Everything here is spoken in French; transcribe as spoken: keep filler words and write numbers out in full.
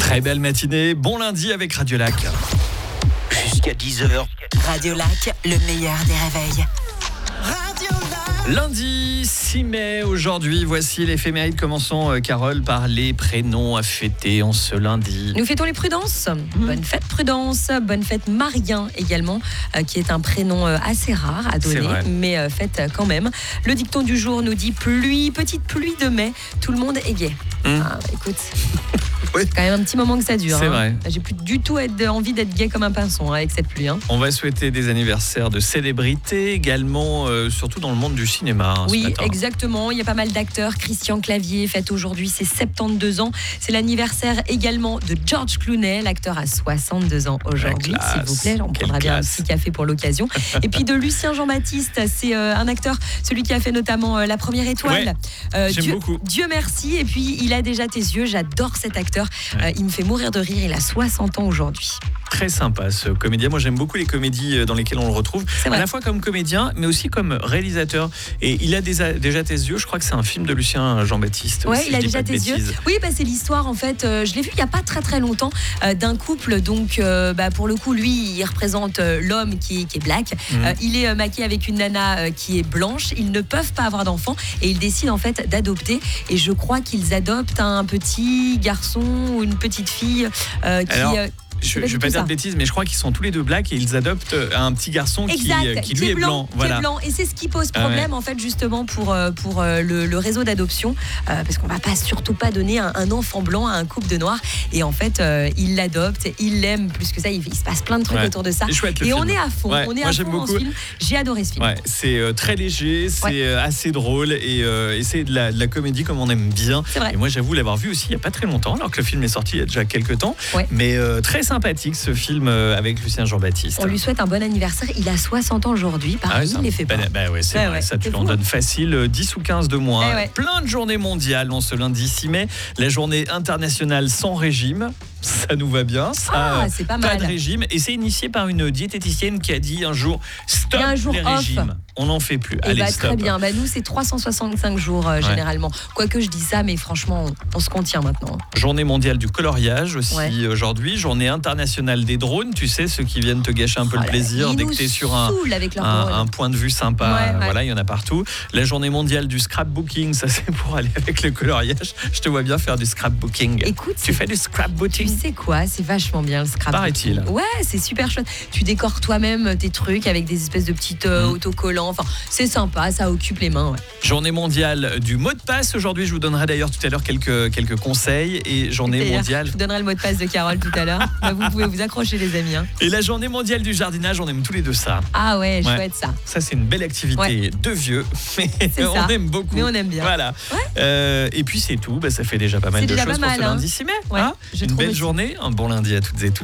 Très belle matinée, bon lundi avec Radio Lac. Jusqu'à dix heures. Radio Lac, le meilleur des réveils. Lundi six mai, aujourd'hui, voici l'éphéméride. Commençons, euh, Carole, par les prénoms à fêter en ce lundi. Nous fêtons les Prudence. Mmh. Bonne fête Prudence, bonne fête Marien également, euh, qui est un prénom euh, assez rare à donner, mais euh, fête quand même. Le dicton du jour nous dit pluie, petite pluie de mai, tout le monde est gai. Mmh. Ah, écoute, oui. C'est quand même un petit moment que ça dure. C'est hein. vrai. J'ai plus du tout être, envie d'être gai comme un pinson hein, avec cette pluie. Hein. On va souhaiter des anniversaires de célébrités également, euh, surtout dans le monde du cinéma. Hein, oui, ce matin. exactement. Il y a pas mal d'acteurs. Christian Clavier fête aujourd'hui ses soixante-douze ans. C'est l'anniversaire également de George Clooney. L'acteur a soixante-deux ans aujourd'hui, s'il vous plaît. On prendra bien un petit café pour l'occasion. Et puis de Lucien Jean-Baptiste, c'est euh, un acteur, celui qui a fait notamment euh, La Première Étoile. Ouais, euh, j'aime Dieu, beaucoup. Dieu merci. Et puis il a déjà tes yeux. J'adore cet acteur. Ouais. Euh, il me fait mourir de rire. Il a soixante ans aujourd'hui. Très sympa ce comédien. Moi j'aime beaucoup les comédies dans lesquelles on le retrouve, à la fois comme comédien mais aussi comme réalisateur. Et il a déjà, déjà tes yeux, je crois que c'est un film de Lucien Jean-Baptiste. Oui, si il a déjà tes yeux. Oui, bah, c'est l'histoire en fait, euh, je l'ai vu il n'y a pas très très longtemps, euh, d'un couple. Donc euh, bah, pour le coup, lui, il représente euh, l'homme qui est, qui est black. Mmh. Euh, il est euh, maquillé avec une nana euh, qui est blanche. Ils ne peuvent pas avoir d'enfants et ils décident en fait d'adopter. Et je crois qu'ils adoptent un petit garçon ou une petite fille euh, qui... Alors... Euh, Je ne vais pas dire de bêtises, mais je crois qu'ils sont tous les deux blacks et ils adoptent un petit garçon exact, qui, qui lui qui est est blanc. blanc. Qui voilà. est blanc. Et c'est ce qui pose problème ah ouais. en fait justement pour, pour le, le réseau d'adoption, euh, parce qu'on ne va pas surtout pas donner un, un enfant blanc à un couple de noirs. Et en fait, euh, ils l'adoptent, ils l'aiment plus que ça. Il, il se passe plein de trucs ouais. autour de ça. Chouette, et film. on est à fond. Ouais. On est Moi, à j'aime fond beaucoup. dans ce film. J'ai adoré ce film. Ouais. C'est euh, très léger, c'est ouais. euh, assez drôle et, euh, et c'est de la, de la comédie comme on aime bien. Vrai. Et moi, j'avoue l'avoir vu aussi il n'y a pas très longtemps, alors que le film est sorti il y a déjà quelques temps. Ouais. Mais euh, très sympathique ce film euh, avec Lucien Jean-Baptiste. On lui souhaite un bon anniversaire. Il a soixante ans aujourd'hui. Pareil, ah, il les fait pas. Bah, bah ouais, c'est ouais, vrai, ouais, ça, tu l'en donnes facile. dix ou quinze de moins. Eh ouais. Plein de journées mondiales en ce lundi six mai. La journée internationale sans régime. Ça nous va bien. Ça, ah, c'est pas mal. Pas de régime. Et c'est initié par une diététicienne qui a dit un jour stop un jour les off. régimes. On n'en fait plus. Et Allez, bah, stop. très bien. Bah, nous, c'est trois cent soixante-cinq jours euh, ouais. généralement. Quoique je dis ça, mais franchement, on, on se contient maintenant. Journée mondiale du coloriage aussi ouais. aujourd'hui. Journée internationale des drones. Tu sais, ceux qui viennent te gâcher un peu oh le plaisir dès que tu es sur un, un, un point de vue sympa. Ouais, ouais. Voilà, il y en a partout. La journée mondiale du scrapbooking, ça c'est pour aller avec le coloriage. Je te vois bien faire du scrapbooking. Écoute, tu fais du scrapbooking. Tu sais quoi, c'est vachement bien le scrapbooking. Paraît-il. Ouais, c'est super chouette. Tu décores toi-même tes trucs avec des espèces de petites euh, mmh. autocollants. Enfin, c'est sympa, ça occupe les mains. Ouais. Journée mondiale du mot de passe. Aujourd'hui, je vous donnerai d'ailleurs tout à l'heure quelques, quelques conseils. Et journée mondiale... Je vous donnerai le mot de passe de Carole tout à l'heure. Bah, vous pouvez vous accrocher les amis. Hein. Et la journée mondiale du jardinage, on aime tous les deux ça. Ah ouais, ouais. chouette ça. Ça, c'est une belle activité ouais. de vieux. Mais on ça. aime beaucoup. Mais on aime bien. Voilà. Ouais. Euh, et puis c'est tout. Bah, ça fait déjà pas mal c'est de déjà choses pas mal, pour ce hein. lundi six mai. Ouais, hein une belle aussi. journée. Un bon lundi à toutes et tous.